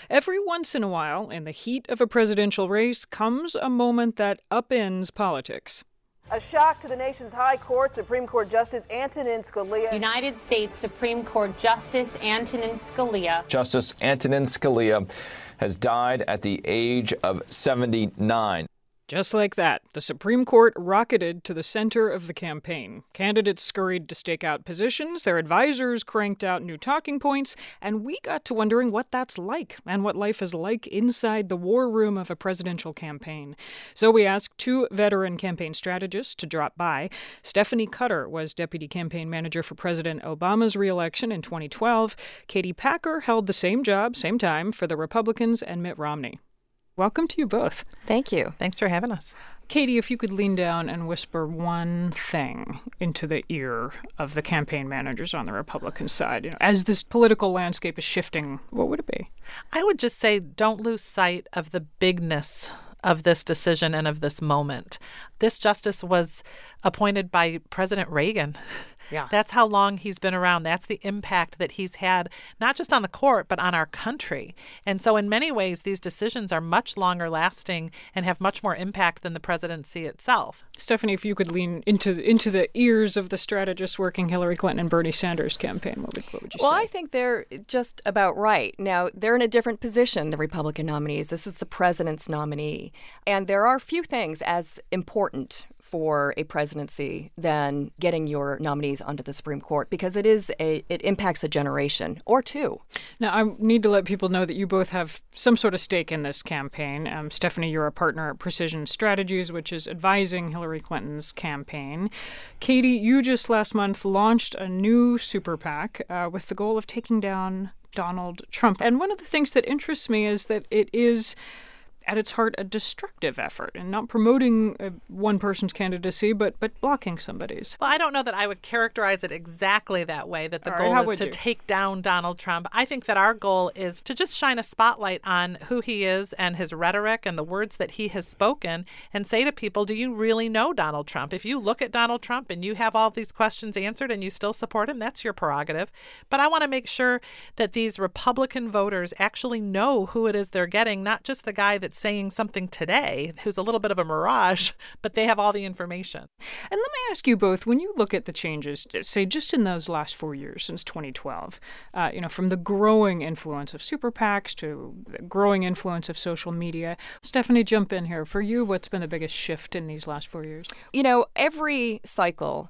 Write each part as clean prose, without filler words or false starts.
Every once in a while, in the heat of a presidential race, comes a moment that upends politics. A shock to the nation's high court. Supreme Court Justice Antonin Scalia. United States Supreme Court Justice Antonin Scalia. Justice Antonin Scalia has died at the age of 79. Just like that, the Supreme Court rocketed to the center of the campaign. Candidates scurried to stake out positions, their advisors cranked out new talking points, and we got to wondering what that's like and what life is like inside the war room of a presidential campaign. So we asked two veteran campaign strategists to drop by. Stephanie Cutter was deputy campaign manager for President Obama's re-election in 2012. Katie Packer held the same job, same time, for the Republicans and Mitt Romney. Welcome to you both. Thank you. Thanks for having us. Katie, if you could lean down and whisper one thing into the ear of the campaign managers on the Republican side, as this political landscape is shifting, what would it be? I would just say don't lose sight of the bigness of this decision and of this moment. This justice was appointed by President Reagan. Yeah. That's how long he's been around. That's the impact that he's had, not just on the court, but on our country. And so in many ways, these decisions are much longer lasting and have much more impact than the presidency itself. Stephanie, if you could lean into the ears of the strategists working Hillary Clinton and Bernie Sanders' campaign, what would you say? Well, I think they're just about right. Now, they're in a different position, the Republican nominees. This is the president's nominee. And there are few things as important for a presidency than getting your nominees onto the Supreme Court, because it impacts a generation or two. Now, I need to let people know that you both have some sort of stake in this campaign. Stephanie, you're a partner at Precision Strategies, which is advising Hillary Clinton's campaign. Katie, you just last month launched a new super PAC with the goal of taking down Donald Trump. And one of the things that interests me is that it is at its heart, a destructive effort and not promoting one person's candidacy, but blocking somebody's. Well, I don't know that I would characterize it exactly that way, that the goal is to take down Donald Trump. I think that our goal is to just shine a spotlight on who he is and his rhetoric and the words that he has spoken and say to people, do you really know Donald Trump? If you look at Donald Trump and you have all these questions answered and you still support him, that's your prerogative. But I want to make sure that these Republican voters actually know who it is they're getting, not just the guy that's saying something today who's a little bit of a mirage, but they have all the information. And let me ask you both, when you look at the changes, say just in those last 4 years since 2012, from the growing influence of super PACs to the growing influence of social media. Stephanie, jump in here. For you, what's been the biggest shift in these last 4 years? Every cycle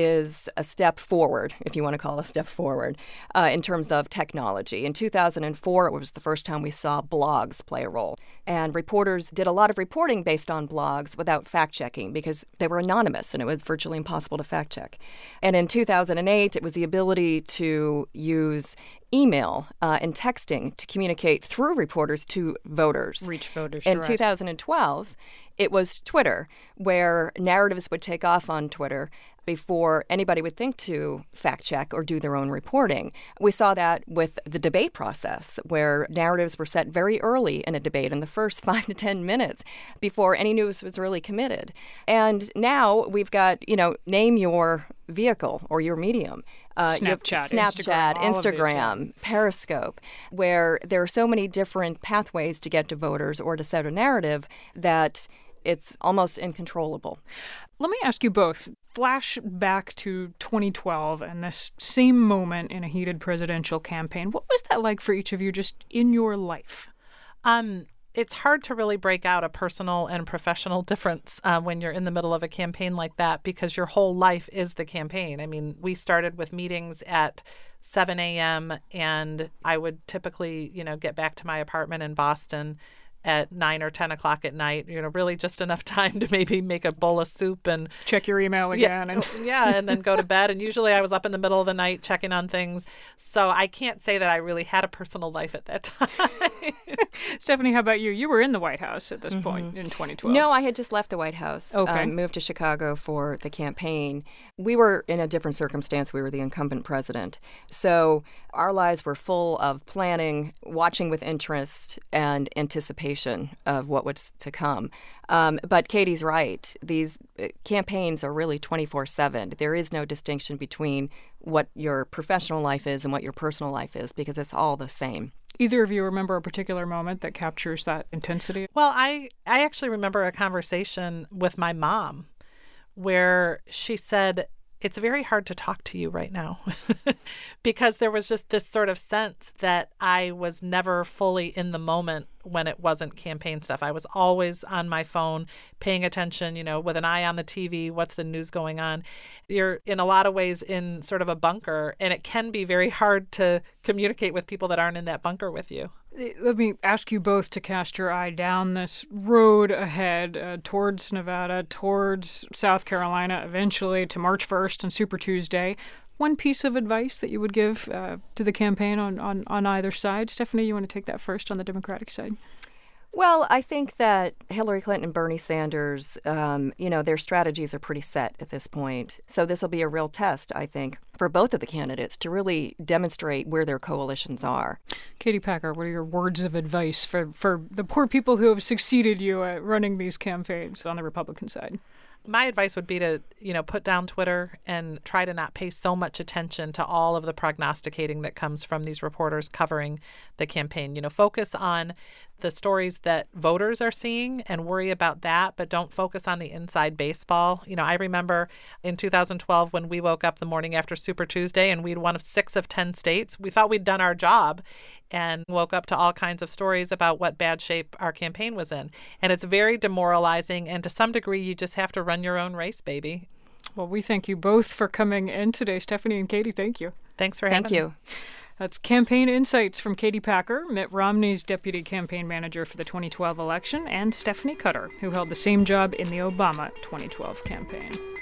is a step forward, if you want to call it a step forward, in terms of technology. In 2004, it was the first time we saw blogs play a role. And reporters did a lot of reporting based on blogs without fact-checking because they were anonymous and it was virtually impossible to fact-check. And in 2008, it was the ability to use email and texting to communicate through reporters to voters. Reach voters In direct. 2012, it was Twitter, where narratives would take off on Twitter before anybody would think to fact check or do their own reporting. We saw that with the debate process, where narratives were set very early in a debate in the first 5 to 10 minutes before any news was really committed. And now we've got, name your vehicle or your medium. Snapchat, Instagram, Periscope, where there are so many different pathways to get to voters or to set a narrative that it's almost uncontrollable. Let me ask you both, flash back to 2012 and this same moment in a heated presidential campaign. What was that like for each of you just in your life? It's hard to really break out a personal and professional difference when you're in the middle of a campaign like that, because your whole life is the campaign. I mean, we started with meetings at 7 a.m. and I would typically, get back to my apartment in Boston at 9 or 10 o'clock at night, really just enough time to maybe make a bowl of soup and check your email again. And then go to bed. And usually I was up in the middle of the night checking on things. So I can't say that I really had a personal life at that time. Stephanie, how about you? You were in the White House at this point in 2012. No, I had just left the White House. Okay. Moved to Chicago for the campaign. We were in a different circumstance. We were the incumbent president. So our lives were full of planning, watching with interest, and anticipation of what was to come. But Katie's right. These campaigns are really 24/7. There is no distinction between what your professional life is and what your personal life is, because it's all the same. Either of you remember a particular moment that captures that intensity? Well, I actually remember a conversation with my mom where she said, it's very hard to talk to you right now because there was just this sort of sense that I was never fully in the moment when it wasn't campaign stuff. I was always on my phone, paying attention, with an eye on the TV, what's the news going on. You're in a lot of ways in sort of a bunker, and it can be very hard to communicate with people that aren't in that bunker with you. Let me ask you both to cast your eye down this road ahead towards Nevada, towards South Carolina, eventually to March 1st and Super Tuesday. One piece of advice that you would give to the campaign on either side? Stephanie, you want to take that first on the Democratic side? Well, I think that Hillary Clinton and Bernie Sanders, their strategies are pretty set at this point. So this will be a real test, I think, for both of the candidates to really demonstrate where their coalitions are. Katie Packer, what are your words of advice for the poor people who have succeeded you at running these campaigns on the Republican side? My advice would be to, put down Twitter and try to not pay so much attention to all of the prognosticating that comes from these reporters covering the campaign. Focus on the stories that voters are seeing and worry about that, but don't focus on the inside baseball. I remember in 2012 when we woke up the morning after Super Tuesday and we'd won 6 of 10 states, we thought we'd done our job and woke up to all kinds of stories about what bad shape our campaign was in. And it's very demoralizing. And to some degree, you just have to run your own race, baby. Well, we thank you both for coming in today. Stephanie and Katie, thank you. Thanks for having me. Thank you. That's Campaign Insights from Katie Packer, Mitt Romney's deputy campaign manager for the 2012 election, and Stephanie Cutter, who held the same job in the Obama 2012 campaign.